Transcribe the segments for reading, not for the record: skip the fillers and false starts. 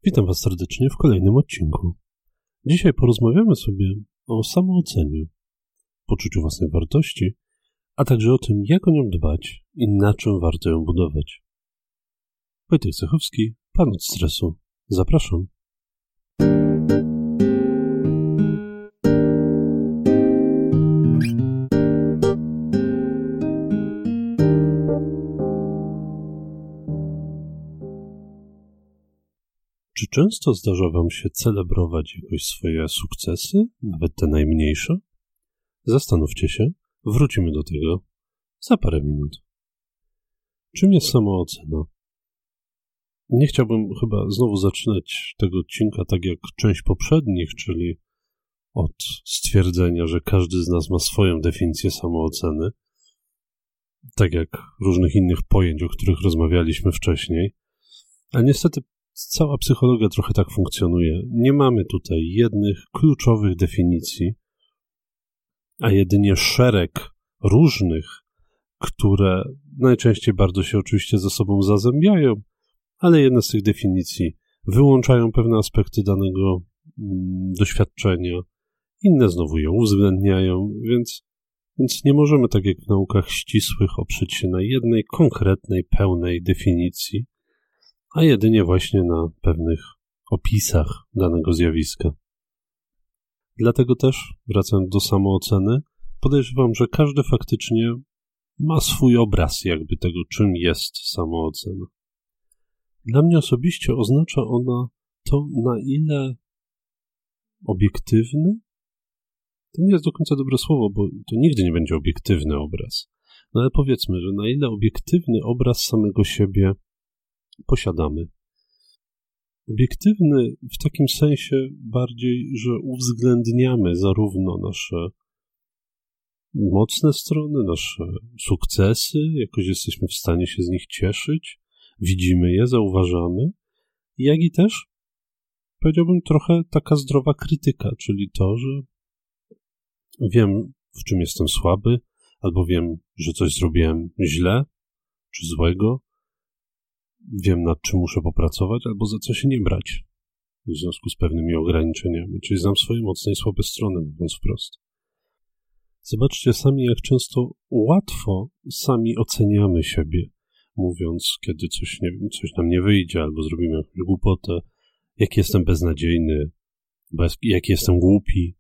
Witam Was serdecznie w kolejnym odcinku. Dzisiaj porozmawiamy sobie o samoocenie, poczuciu własnej wartości, a także o tym, jak o nią dbać i na czym warto ją budować. Wojtek Cechowski, Pan od stresu. Zapraszam. Czy często zdarza Wam się celebrować jakoś swoje sukcesy, nawet te najmniejsze? Zastanówcie się, wrócimy do tego za parę minut. Czym jest samoocena? Nie chciałbym chyba znowu zaczynać tego odcinka tak jak część poprzednich, czyli od stwierdzenia, że każdy z nas ma swoją definicję samooceny, tak jak różnych innych pojęć, o których rozmawialiśmy wcześniej, a niestety cała psychologia trochę tak funkcjonuje. Nie mamy tutaj jednych kluczowych definicji, a jedynie szereg różnych, które najczęściej bardzo się oczywiście ze sobą zazębiają, ale jedne z tych definicji wyłączają pewne aspekty danego doświadczenia, inne znowu je uwzględniają, więc nie możemy, tak jak w naukach ścisłych, oprzeć się na jednej konkretnej, pełnej definicji, a jedynie właśnie na pewnych opisach danego zjawiska. Dlatego też, wracając do samooceny, podejrzewam, że każdy faktycznie ma swój obraz jakby tego, czym jest samoocena. Dla mnie osobiście oznacza ona to, na ile obiektywny, to nie jest do końca dobre słowo, bo to nigdy nie będzie obiektywny obraz, no ale powiedzmy, że na ile obiektywny obraz samego siebie posiadamy. Obiektywny w takim sensie bardziej, że uwzględniamy zarówno nasze mocne strony, nasze sukcesy, jakoś jesteśmy w stanie się z nich cieszyć, widzimy je, zauważamy, jak i też, powiedziałbym, trochę taka zdrowa krytyka, czyli to, że wiem, w czym jestem słaby, albo wiem, że coś zrobiłem źle czy złego, wiem, nad czym muszę popracować, albo za co się nie brać w związku z pewnymi ograniczeniami, czyli znam swoje mocne i słabe strony, mówiąc wprost. Zobaczcie sami, jak często łatwo sami oceniamy siebie, mówiąc, kiedy coś nam nie wyjdzie, albo zrobimy jakąś głupotę, jaki jestem beznadziejny, jaki jestem głupi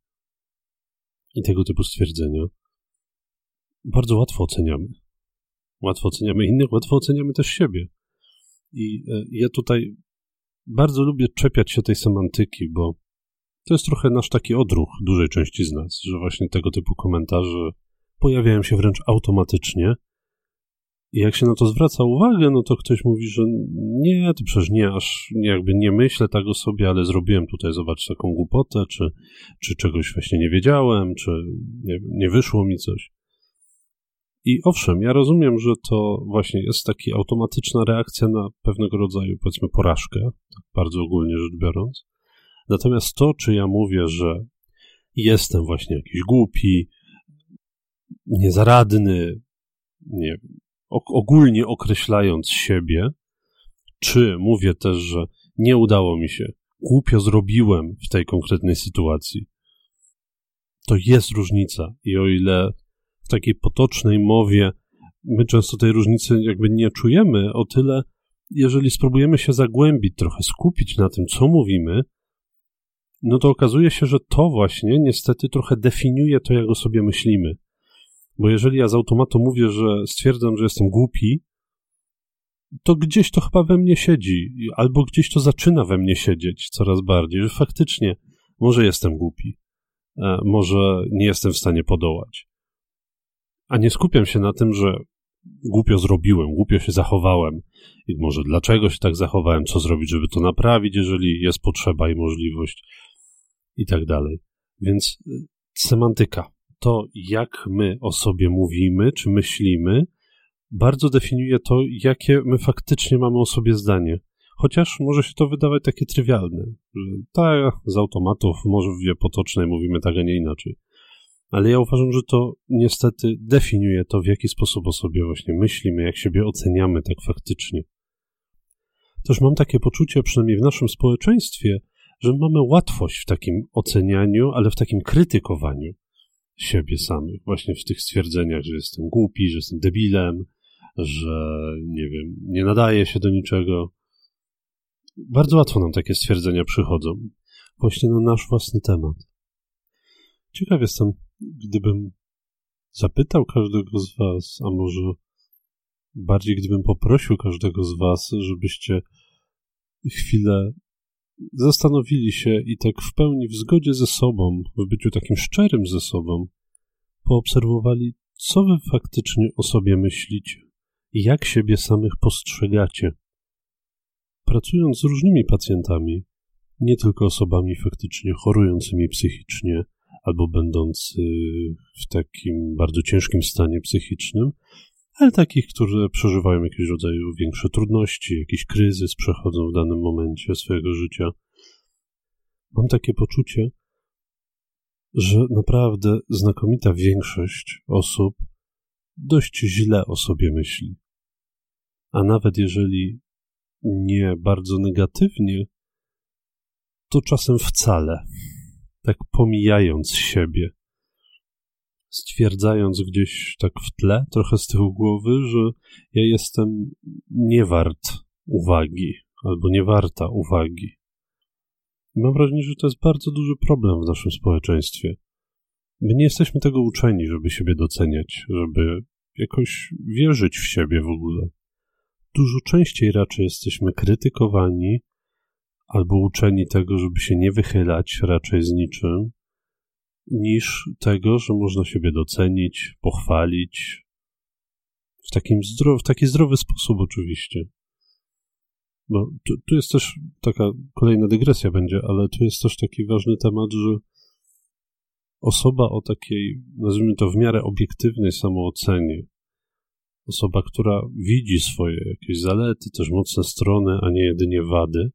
i tego typu stwierdzenia. Bardzo łatwo oceniamy. Łatwo oceniamy innych, łatwo oceniamy też siebie. I ja tutaj bardzo lubię czepiać się tej semantyki, bo to jest trochę nasz taki odruch dużej części z nas, że właśnie tego typu komentarze pojawiają się wręcz automatycznie i jak się na to zwraca uwagę, no to ktoś mówi, że nie, to przecież nie, aż jakby nie myślę tak o sobie, ale zrobiłem tutaj, zobacz, taką głupotę, czy czegoś właśnie nie wiedziałem, czy nie wyszło mi coś. I owszem, ja rozumiem, że to właśnie jest taka automatyczna reakcja na pewnego rodzaju, powiedzmy, porażkę, tak bardzo ogólnie rzecz biorąc. Natomiast to, czy ja mówię, że jestem właśnie jakiś głupi, niezaradny, nie wiem, ogólnie określając siebie, czy mówię też, że nie udało mi się, głupio zrobiłem w tej konkretnej sytuacji, to jest różnica. I o ile w takiej potocznej mowie my często tej różnicy jakby nie czujemy, o tyle jeżeli spróbujemy się zagłębić, trochę skupić na tym, co mówimy, no to okazuje się, że to właśnie niestety trochę definiuje to, jak o sobie myślimy. Bo jeżeli ja z automatu mówię, że stwierdzam, że jestem głupi, to gdzieś to chyba we mnie siedzi, albo gdzieś to zaczyna we mnie siedzieć coraz bardziej, że faktycznie może jestem głupi, może nie jestem w stanie podołać. A nie skupiam się na tym, że głupio zrobiłem, głupio się zachowałem i może dlaczego się tak zachowałem, co zrobić, żeby to naprawić, jeżeli jest potrzeba i możliwość i tak dalej. Więc semantyka, to jak my o sobie mówimy, czy myślimy, bardzo definiuje to, jakie my faktycznie mamy o sobie zdanie. Chociaż może się to wydawać takie trywialne, że tak, z automatów, może w wie potocznej mówimy tak, a nie inaczej. Ale ja uważam, że to niestety definiuje to, w jaki sposób o sobie właśnie myślimy, jak siebie oceniamy tak faktycznie. też mam takie poczucie, przynajmniej w naszym społeczeństwie, że mamy łatwość w takim ocenianiu, ale w takim krytykowaniu siebie samych. Właśnie w tych stwierdzeniach, że jestem głupi, że jestem debilem, że, nie wiem, nie nadaje się do niczego. Bardzo łatwo nam takie stwierdzenia przychodzą. Właśnie na nasz własny temat. Ciekaw jestem, gdybym zapytał każdego z was, a może bardziej gdybym poprosił każdego z was, żebyście chwilę zastanowili się i tak w pełni w zgodzie ze sobą, w byciu takim szczerym ze sobą, poobserwowali, co wy faktycznie o sobie myślicie i jak siebie samych postrzegacie. Pracując z różnymi pacjentami, nie tylko osobami faktycznie chorującymi psychicznie albo będący w takim bardzo ciężkim stanie psychicznym, ale takich, którzy przeżywają jakiegoś rodzaju większe trudności, jakiś kryzys przechodzą w danym momencie swojego życia. Mam takie poczucie, że naprawdę znakomita większość osób dość źle o sobie myśli. A nawet jeżeli nie bardzo negatywnie, to czasem wcale, tak pomijając siebie, stwierdzając gdzieś tak w tle, trochę z tyłu głowy, że ja jestem niewart uwagi, albo niewarta uwagi. I mam wrażenie, że to jest bardzo duży problem w naszym społeczeństwie. My nie jesteśmy tego uczeni, żeby siebie doceniać, żeby jakoś wierzyć w siebie w ogóle. Dużo częściej raczej jesteśmy krytykowani albo uczeni tego, żeby się nie wychylać raczej z niczym, niż tego, że można siebie docenić, pochwalić w taki zdrowy sposób oczywiście. No, tu jest też taka kolejna dygresja będzie, ale tu jest też taki ważny temat, że osoba o takiej, nazwijmy to w miarę obiektywnej samoocenie, osoba, która widzi swoje jakieś zalety, też mocne strony, a nie jedynie wady,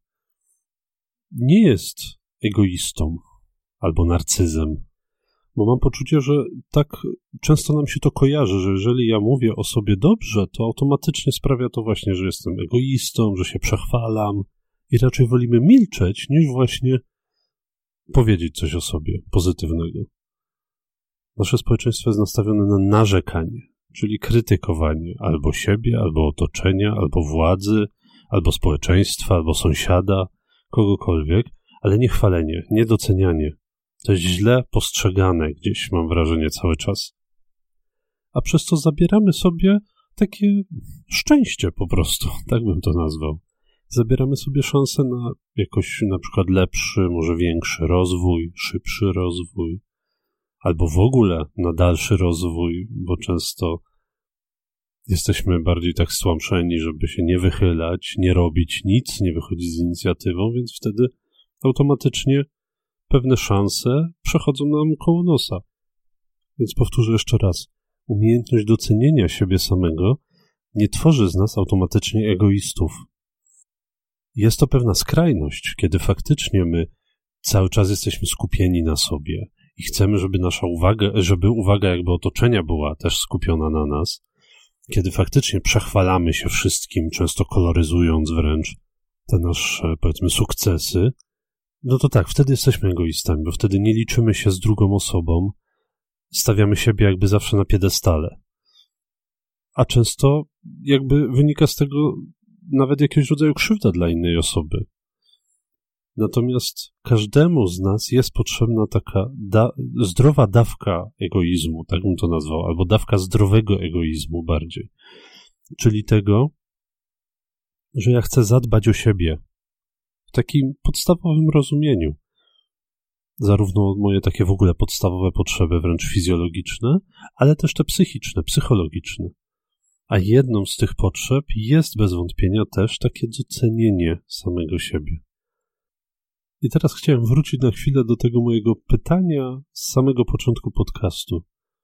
nie jest egoistą albo narcyzem. Bo mam poczucie, że tak często nam się to kojarzy, że jeżeli ja mówię o sobie dobrze, to automatycznie sprawia to właśnie, że jestem egoistą, że się przechwalam i raczej wolimy milczeć, niż właśnie powiedzieć coś o sobie pozytywnego. Nasze społeczeństwo jest nastawione na narzekanie, czyli krytykowanie albo siebie, albo otoczenia, albo władzy, albo społeczeństwa, albo sąsiada, kogokolwiek, ale nie chwalenie, nie docenianie. To jest źle postrzegane gdzieś, mam wrażenie, cały czas. A przez to zabieramy sobie takie szczęście po prostu, tak bym to nazwał. Zabieramy sobie szansę na jakoś na przykład lepszy, może większy rozwój, szybszy rozwój, albo w ogóle na dalszy rozwój, bo często jesteśmy bardziej tak stłamszeni, żeby się nie wychylać, nie robić nic, nie wychodzić z inicjatywą, więc wtedy automatycznie pewne szanse przechodzą nam koło nosa. Więc powtórzę jeszcze raz. Umiejętność docenienia siebie samego nie tworzy z nas automatycznie egoistów. Jest to pewna skrajność, kiedy faktycznie my cały czas jesteśmy skupieni na sobie i chcemy, żeby uwaga jakby otoczenia była też skupiona na nas, kiedy faktycznie przechwalamy się wszystkim, często koloryzując wręcz te nasze, powiedzmy, sukcesy, no to tak, wtedy jesteśmy egoistami, bo wtedy nie liczymy się z drugą osobą, stawiamy siebie jakby zawsze na piedestale. A często jakby wynika z tego nawet jakiegoś rodzaju krzywda dla innej osoby. Natomiast każdemu z nas jest potrzebna taka zdrowa dawka egoizmu, tak bym to nazwał, albo dawka zdrowego egoizmu bardziej. Czyli tego, że ja chcę zadbać o siebie w takim podstawowym rozumieniu. Zarówno moje takie w ogóle podstawowe potrzeby, wręcz fizjologiczne, ale też te psychiczne, psychologiczne. A jedną z tych potrzeb jest bez wątpienia też takie docenienie samego siebie. I teraz chciałem wrócić na chwilę do tego mojego pytania z samego początku podcastu.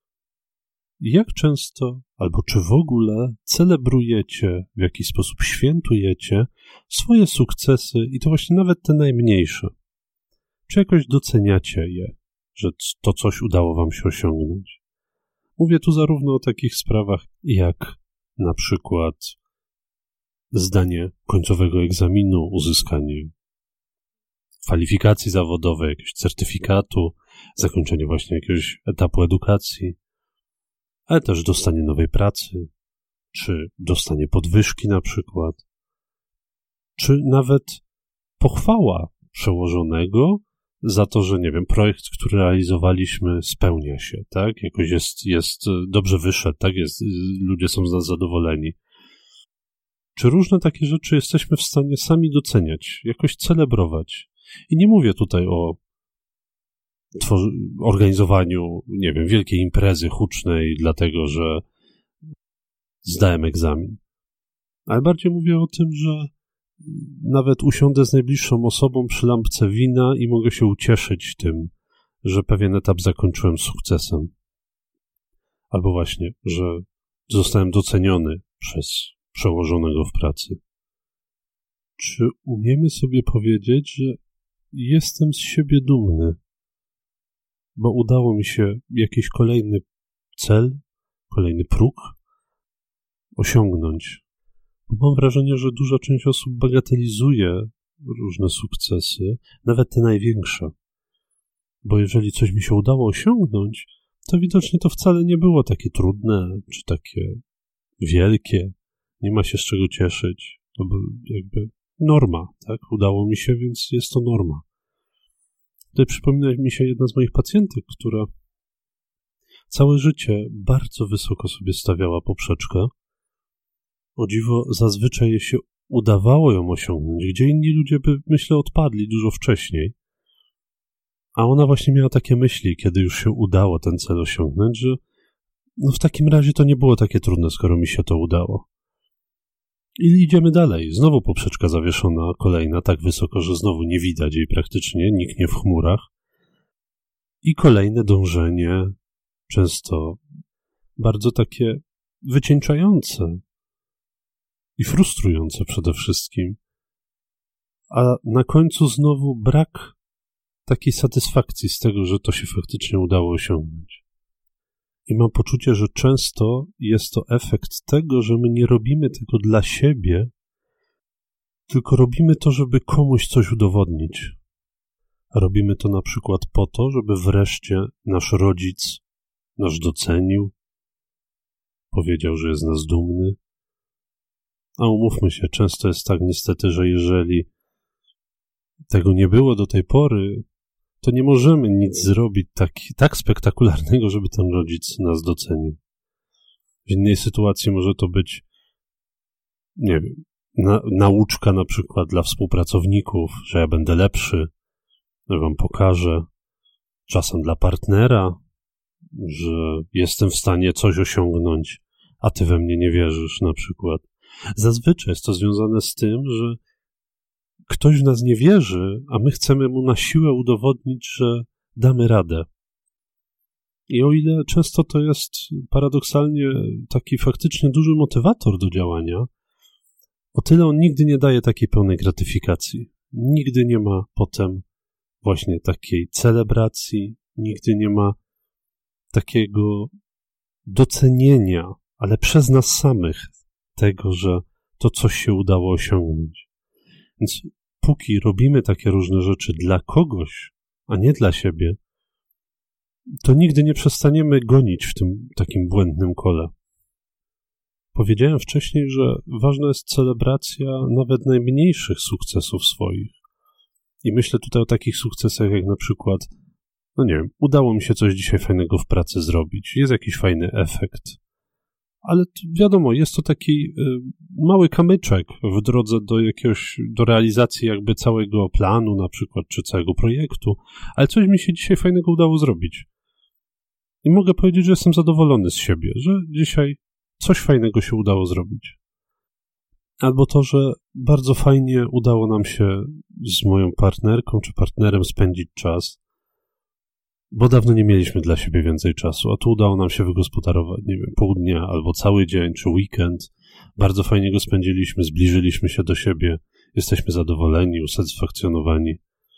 Jak często, albo czy w ogóle celebrujecie, w jakiś sposób świętujecie swoje sukcesy i to właśnie nawet te najmniejsze? Czy jakoś doceniacie je, że to coś udało wam się osiągnąć? Mówię tu zarówno o takich sprawach jak na przykład zdanie końcowego egzaminu, uzyskanie kwalifikacji zawodowej, jakiegoś certyfikatu, zakończenie właśnie jakiegoś etapu edukacji, ale też dostanie nowej pracy, czy dostanie podwyżki na przykład, czy nawet pochwała przełożonego za to, że, nie wiem, projekt, który realizowaliśmy, spełnia się, tak? Jakoś jest dobrze wyszedł, tak? Ludzie są z nas zadowoleni. Czy różne takie rzeczy jesteśmy w stanie sami doceniać, jakoś celebrować? I nie mówię tutaj o organizowaniu, nie wiem, wielkiej imprezy hucznej, dlatego że zdałem egzamin. Ale bardziej mówię o tym, że nawet usiądę z najbliższą osobą przy lampce wina i mogę się ucieszyć tym, że pewien etap zakończyłem sukcesem. Albo właśnie, że zostałem doceniony przez przełożonego w pracy. Czy umiemy sobie powiedzieć, że jestem z siebie dumny, bo udało mi się jakiś kolejny cel, kolejny próg osiągnąć? Mam wrażenie, że duża część osób bagatelizuje różne sukcesy, nawet te największe. Bo jeżeli coś mi się udało osiągnąć, to widocznie to wcale nie było takie trudne, czy takie wielkie. Nie ma się z czego cieszyć. To jakby norma, tak? Udało mi się, więc jest to norma. Tutaj przypomina mi się jedna z moich pacjentek, która całe życie bardzo wysoko sobie stawiała poprzeczkę. O dziwo, zazwyczaj jej się udawało ją osiągnąć, gdzie inni ludzie by, myślę, odpadli dużo wcześniej. A ona właśnie miała takie myśli, kiedy już się udało ten cel osiągnąć, że no w takim razie to nie było takie trudne, skoro mi się to udało. I idziemy dalej. Znowu poprzeczka zawieszona, kolejna, tak wysoko, że znowu nie widać jej praktycznie, niknie w chmurach. I kolejne dążenie, często bardzo takie wycieńczające i frustrujące przede wszystkim. A na końcu znowu brak takiej satysfakcji z tego, że to się faktycznie udało osiągnąć. I mam poczucie, że często jest to efekt tego, że my nie robimy tego dla siebie, tylko robimy to, żeby komuś coś udowodnić. Robimy to na przykład po to, żeby wreszcie nasz rodzic nas docenił, powiedział, że jest z nas dumny. A umówmy się, często jest tak niestety, że jeżeli tego nie było do tej pory, to nie możemy nic zrobić tak spektakularnego, żeby ten rodzic nas docenił. W innej sytuacji może to być, nie wiem, nauczka na przykład dla współpracowników, że ja będę lepszy, że wam pokażę. Czasem dla partnera, że jestem w stanie coś osiągnąć, a ty we mnie nie wierzysz na przykład. Zazwyczaj jest to związane z tym, że ktoś w nas nie wierzy, a my chcemy mu na siłę udowodnić, że damy radę. I o ile często to jest paradoksalnie taki faktycznie duży motywator do działania, o tyle on nigdy nie daje takiej pełnej gratyfikacji. Nigdy nie ma potem właśnie takiej celebracji, nigdy nie ma takiego docenienia, ale przez nas samych tego, że to coś się udało osiągnąć. Więc póki robimy takie różne rzeczy dla kogoś, a nie dla siebie, to nigdy nie przestaniemy gonić w tym takim błędnym kole. Powiedziałem wcześniej, że ważna jest celebracja nawet najmniejszych sukcesów swoich. I myślę tutaj o takich sukcesach jak na przykład, no nie wiem, udało mi się coś dzisiaj fajnego w pracy zrobić, jest jakiś fajny efekt. Ale wiadomo, jest to taki mały kamyczek w drodze do realizacji jakby całego planu na przykład, czy całego projektu, ale coś mi się dzisiaj fajnego udało zrobić. I mogę powiedzieć, że jestem zadowolony z siebie, że dzisiaj coś fajnego się udało zrobić. Albo to, że bardzo fajnie udało nam się z moją partnerką czy partnerem spędzić czas, bo dawno nie mieliśmy dla siebie więcej czasu, a tu udało nam się wygospodarować, nie wiem, pół dnia albo cały dzień, czy weekend. Bardzo fajnie go spędziliśmy, zbliżyliśmy się do siebie, jesteśmy zadowoleni, usatysfakcjonowani.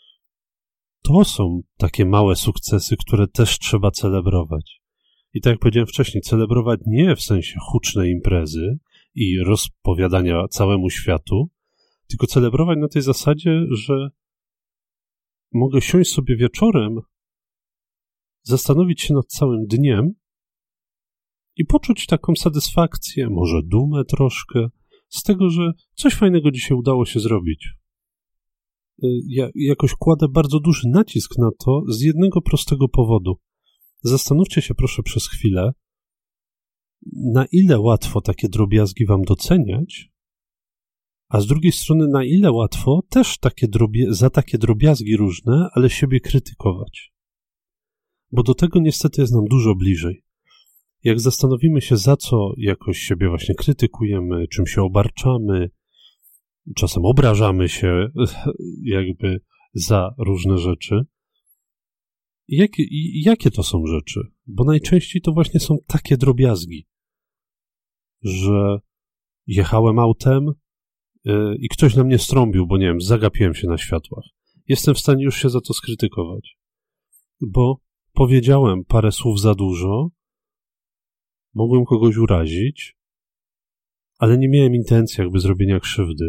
To są takie małe sukcesy, które też trzeba celebrować. I tak jak powiedziałem wcześniej, celebrować nie w sensie hucznej imprezy, i rozpowiadania całemu światu, tylko celebrować na tej zasadzie, że mogę siąść sobie wieczorem, zastanowić się nad całym dniem i poczuć taką satysfakcję, może dumę troszkę z tego, że coś fajnego dzisiaj udało się zrobić. Ja jakoś kładę bardzo duży nacisk na to z jednego prostego powodu. Zastanówcie się proszę przez chwilę, na ile łatwo takie drobiazgi wam doceniać, a z drugiej strony na ile łatwo też za takie drobiazgi różne, ale siebie krytykować. Bo do tego niestety jest nam dużo bliżej. Jak zastanowimy się, za co jakoś siebie właśnie krytykujemy, czym się obarczamy, czasem obrażamy się jakby za różne rzeczy, jakie to są rzeczy? Bo najczęściej to właśnie są takie drobiazgi, że jechałem autem i ktoś na mnie strąbił, bo nie wiem, zagapiłem się na światłach. Jestem w stanie już się za to skrytykować, bo powiedziałem parę słów za dużo, mogłem kogoś urazić, ale nie miałem intencji jakby zrobienia krzywdy.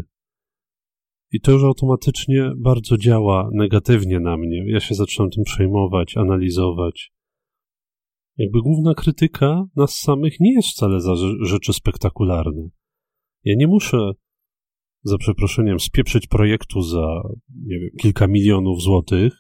I to już automatycznie bardzo działa negatywnie na mnie. Ja się zaczynam tym przejmować, analizować. Jakby główna krytyka nas samych nie jest wcale za rzeczy spektakularne. Ja nie muszę, za przeproszeniem, spieprzyć projektu za, nie wiem, kilka milionów złotych,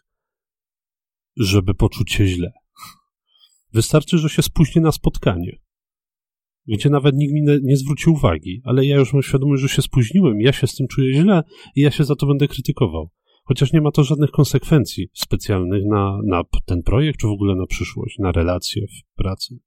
żeby poczuć się źle. Wystarczy, że się spóźnię na spotkanie, gdzie nawet nikt mi nie zwróci uwagi, ale ja już mam świadomość, że się spóźniłem, ja się z tym czuję źle i ja się za to będę krytykował. Chociaż nie ma to żadnych konsekwencji specjalnych na ten projekt, czy w ogóle na przyszłość, na relacje w pracy.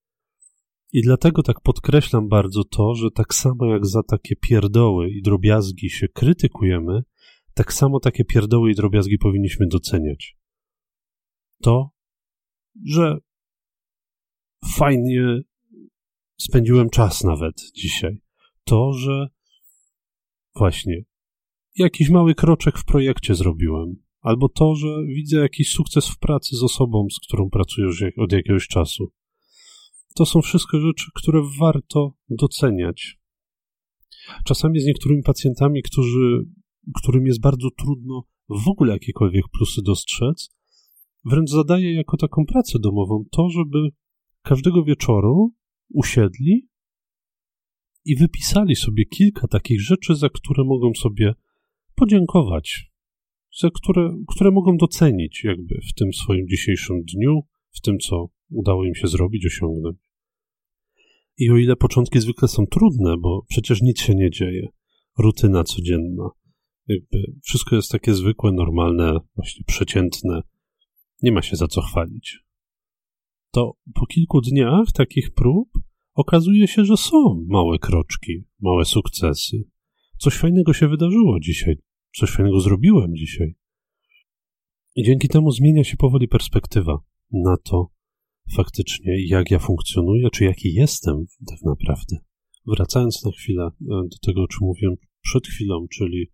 I dlatego tak podkreślam bardzo to, że tak samo jak za takie pierdoły i drobiazgi się krytykujemy, tak samo takie pierdoły i drobiazgi powinniśmy doceniać. To, że fajnie spędziłem czas nawet dzisiaj. To, że właśnie jakiś mały kroczek w projekcie zrobiłem. Albo to, że widzę jakiś sukces w pracy z osobą, z którą pracuję już od jakiegoś czasu. To są wszystko rzeczy, które warto doceniać. Czasami z niektórymi pacjentami, którym jest bardzo trudno w ogóle jakiekolwiek plusy dostrzec, wręcz zadaję jako taką pracę domową to, żeby każdego wieczoru usiedli i wypisali sobie kilka takich rzeczy, za które mogą sobie podziękować, za które mogą docenić jakby w tym swoim dzisiejszym dniu, w tym, co udało im się zrobić, osiągnąć. I o ile początki zwykle są trudne, bo przecież nic się nie dzieje, rutyna codzienna, jakby wszystko jest takie zwykłe, normalne, właśnie przeciętne, nie ma się za co chwalić. To po kilku dniach takich prób okazuje się, że są małe kroczki, małe sukcesy. Coś fajnego się wydarzyło dzisiaj, coś fajnego zrobiłem dzisiaj. I dzięki temu zmienia się powoli perspektywa na to faktycznie, jak ja funkcjonuję, czy jaki jestem tak naprawdę. Wracając na chwilę do tego, o czym mówiłem przed chwilą, czyli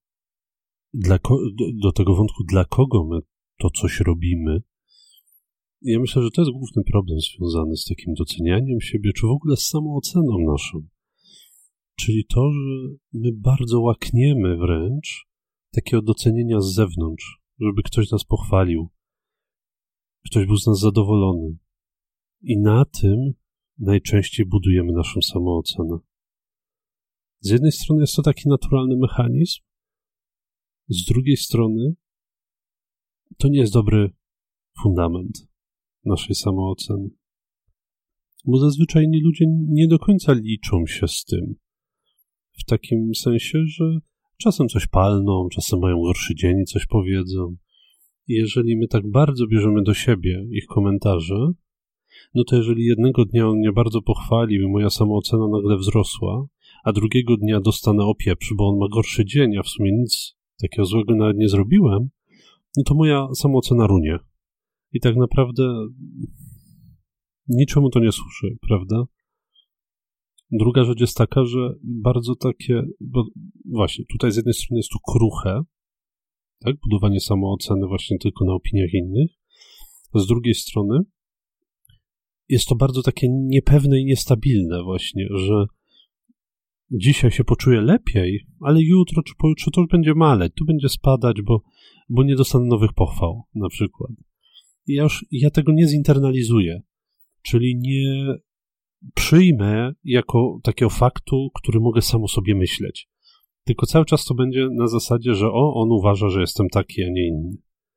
do tego wątku, dla kogo my to coś robimy. Ja myślę, że to jest główny problem związany z takim docenianiem siebie, czy w ogóle z samooceną naszą. Czyli to, że my bardzo łakniemy wręcz takiego docenienia z zewnątrz, żeby ktoś nas pochwalił, ktoś był z nas zadowolony. I na tym najczęściej budujemy naszą samoocenę. Z jednej strony jest to taki naturalny mechanizm, z drugiej strony to nie jest dobry fundament naszej samooceny. Bo zazwyczaj inni ludzie nie do końca liczą się z tym. W takim sensie, że czasem coś palną, czasem mają gorszy dzień i coś powiedzą. I jeżeli my tak bardzo bierzemy do siebie ich komentarze, no to jeżeli jednego dnia on mnie bardzo pochwalił i moja samoocena nagle wzrosła, a drugiego dnia dostanę opieprz, bo on ma gorszy dzień, a w sumie nic takiego złego nawet nie zrobiłem, no to moja samoocena runie. I tak naprawdę niczemu to nie służy, prawda? Druga rzecz jest taka, że bardzo takie, bo właśnie tutaj z jednej strony jest tu kruche, tak, budowanie samooceny właśnie tylko na opiniach innych, z drugiej strony jest to bardzo takie niepewne i niestabilne właśnie, że dzisiaj się poczuję lepiej, ale jutro czy pojutrze to już będzie maleć, tu będzie spadać, bo nie dostanę nowych pochwał na przykład. I ja tego nie zinternalizuję, czyli nie przyjmę jako takiego faktu, który mogę sam o sobie myśleć. Tylko cały czas to będzie na zasadzie, że on uważa, że jestem taki, a nie inny.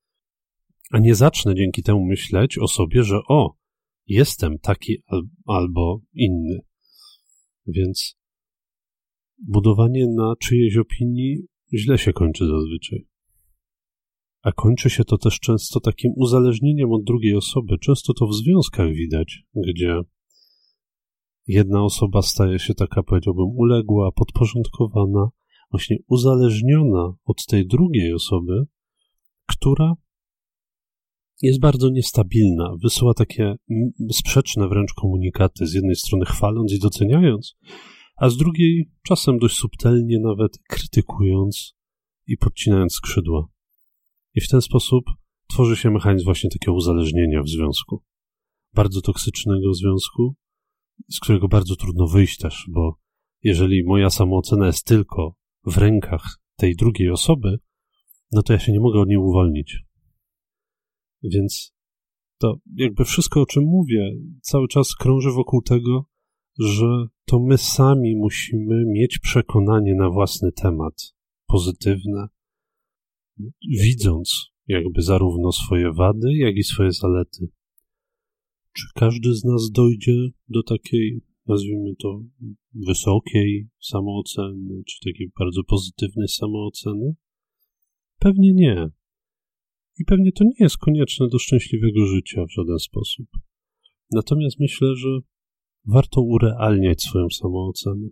A nie zacznę dzięki temu myśleć o sobie, że jestem taki albo inny. Więc budowanie na czyjejś opinii źle się kończy zazwyczaj. A kończy się to też często takim uzależnieniem od drugiej osoby. Często to w związkach widać, gdzie jedna osoba staje się taka, powiedziałbym, uległa, podporządkowana, właśnie uzależniona od tej drugiej osoby, która jest bardzo niestabilna, wysyła takie sprzeczne wręcz komunikaty, z jednej strony chwaląc i doceniając, a z drugiej czasem dość subtelnie nawet krytykując i podcinając skrzydła. I w ten sposób tworzy się mechanizm właśnie takiego uzależnienia w związku. Bardzo toksycznego związku, z którego bardzo trudno wyjść też, bo jeżeli moja samoocena jest tylko w rękach tej drugiej osoby, no to ja się nie mogę od niej uwolnić. Więc to jakby wszystko, o czym mówię, cały czas krąży wokół tego, że to my sami musimy mieć przekonanie na własny temat, pozytywne, widząc jakby zarówno swoje wady, jak i swoje zalety. Czy każdy z nas dojdzie do takiej, nazwijmy to, wysokiej samooceny, czy takiej bardzo pozytywnej samooceny? Pewnie nie. I pewnie to nie jest konieczne do szczęśliwego życia w żaden sposób. Natomiast myślę, że warto urealniać swoją samoocenę.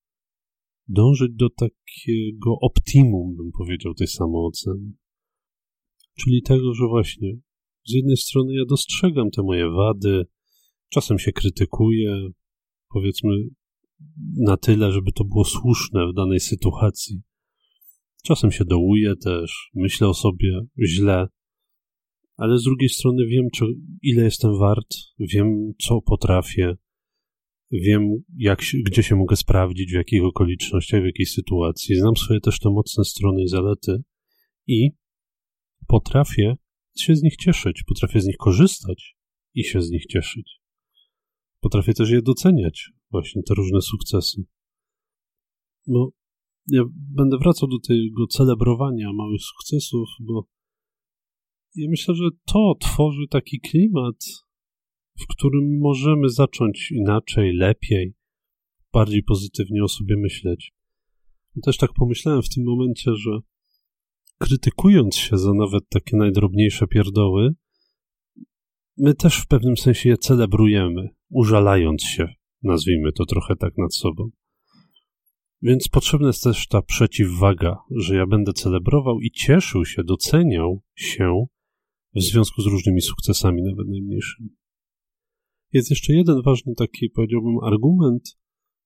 Dążyć do takiego optimum, bym powiedział, tej samooceny. Czyli tego, że właśnie z jednej strony ja dostrzegam te moje wady, czasem się krytykuję, powiedzmy na tyle, żeby to było słuszne w danej sytuacji. Czasem się dołuję też, myślę o sobie źle, ale z drugiej strony wiem, ile jestem wart, wiem, co potrafię, wiem, gdzie się mogę sprawdzić, w jakich okolicznościach, w jakiej sytuacji. Znam swoje też te mocne strony i zalety i potrafię się z nich cieszyć, potrafię z nich korzystać i się z nich cieszyć. Potrafię też je doceniać, właśnie te różne sukcesy. Bo ja będę wracał do tego celebrowania małych sukcesów, bo ja myślę, że to tworzy taki klimat, w którym możemy zacząć inaczej, lepiej, bardziej pozytywnie o sobie myśleć. I też tak pomyślałem w tym momencie, że krytykując się za nawet takie najdrobniejsze pierdoły, my też w pewnym sensie je celebrujemy, użalając się, nazwijmy to trochę tak nad sobą. Więc potrzebna jest też ta przeciwwaga, że ja będę celebrował i cieszył się, doceniał się w związku z różnymi sukcesami, nawet najmniejszymi. Jest jeszcze jeden ważny taki, powiedziałbym, argument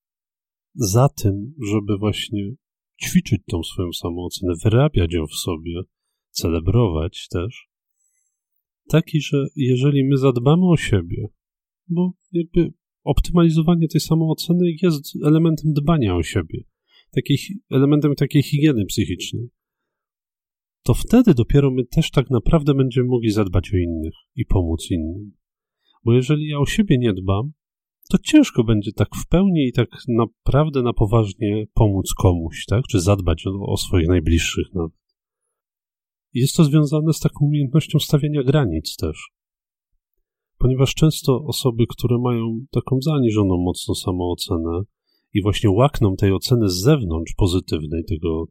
za tym, żeby właśnie ćwiczyć tą swoją samoocenę, wyrabiać ją w sobie, celebrować też. Taki, że jeżeli my zadbamy o siebie, bo jakby optymalizowanie tej samooceny jest elementem dbania o siebie, elementem takiej higieny psychicznej, to wtedy dopiero my też tak naprawdę będziemy mogli zadbać o innych i pomóc innym. Bo jeżeli ja o siebie nie dbam, to ciężko będzie tak w pełni i tak naprawdę na poważnie pomóc komuś, tak? Czy zadbać o swoich najbliższych nawet. Jest to związane z taką umiejętnością stawiania granic też. Ponieważ często osoby, które mają taką zaniżoną mocno samoocenę i właśnie łakną tej oceny z zewnątrz pozytywnej, tego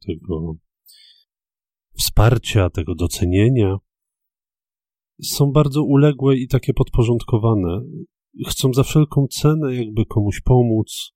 wsparcia, tego docenienia, są bardzo uległe i takie podporządkowane. Chcą za wszelką cenę jakby komuś pomóc,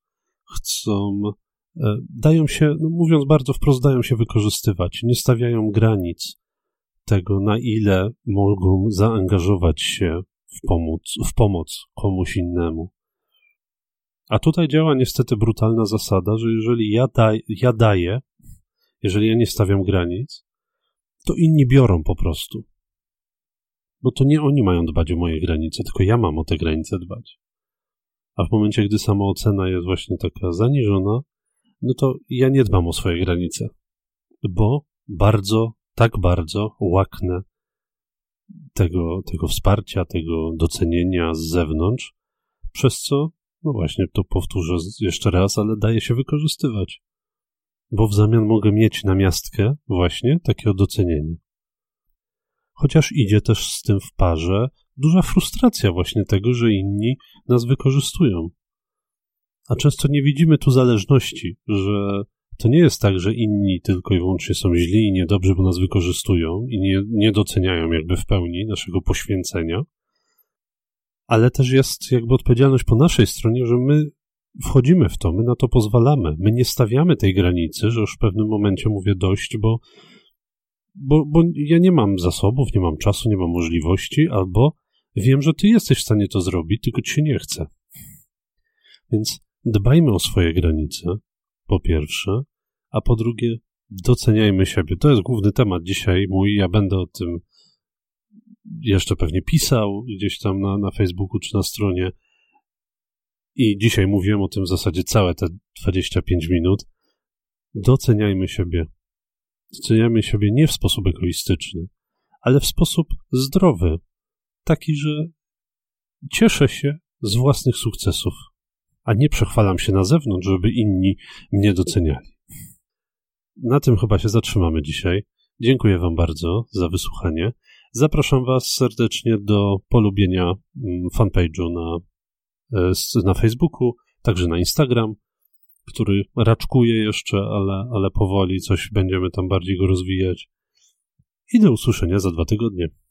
dają się, mówiąc bardzo wprost, dają się wykorzystywać, nie stawiają granic tego, na ile mogą zaangażować się w pomoc komuś innemu. A tutaj działa niestety brutalna zasada, że jeżeli ja daję, jeżeli ja nie stawiam granic, to inni biorą po prostu. Bo to nie oni mają dbać o moje granice, tylko ja mam o te granice dbać. A w momencie, gdy samoocena jest właśnie taka zaniżona, no to ja nie dbam o swoje granice, bo tak bardzo łaknę tego wsparcia, tego docenienia z zewnątrz, przez co, no właśnie, to powtórzę jeszcze raz, ale daje się wykorzystywać, bo w zamian mogę mieć namiastkę właśnie takiego docenienia. Chociaż idzie też z tym w parze duża frustracja właśnie tego, że inni nas wykorzystują. A często nie widzimy tu zależności, że to nie jest tak, że inni tylko i wyłącznie są źli i niedobrzy, bo nas wykorzystują i nie doceniają jakby w pełni naszego poświęcenia, ale też jest jakby odpowiedzialność po naszej stronie, że my wchodzimy w to, my na to pozwalamy, my nie stawiamy tej granicy, że już w pewnym momencie mówię dość, bo ja nie mam zasobów, nie mam czasu, nie mam możliwości, albo wiem, że ty jesteś w stanie to zrobić, tylko ci się nie chce. Więc dbajmy o swoje granice, po pierwsze, a po drugie doceniajmy siebie. To jest główny temat dzisiaj mój, ja będę o tym jeszcze pewnie pisał gdzieś tam na Facebooku czy na stronie i dzisiaj mówiłem o tym w zasadzie całe te 25 minut. Doceniajmy siebie. Doceniajmy siebie nie w sposób egoistyczny, ale w sposób zdrowy, taki, że cieszę się z własnych sukcesów, a nie przechwalam się na zewnątrz, żeby inni mnie doceniali. Na tym chyba się zatrzymamy dzisiaj. Dziękuję wam bardzo za wysłuchanie. Zapraszam was serdecznie do polubienia fanpage'u na Facebooku, także na Instagram, który raczkuje jeszcze, ale powoli coś będziemy tam bardziej go rozwijać. I do usłyszenia za 2 tygodnie.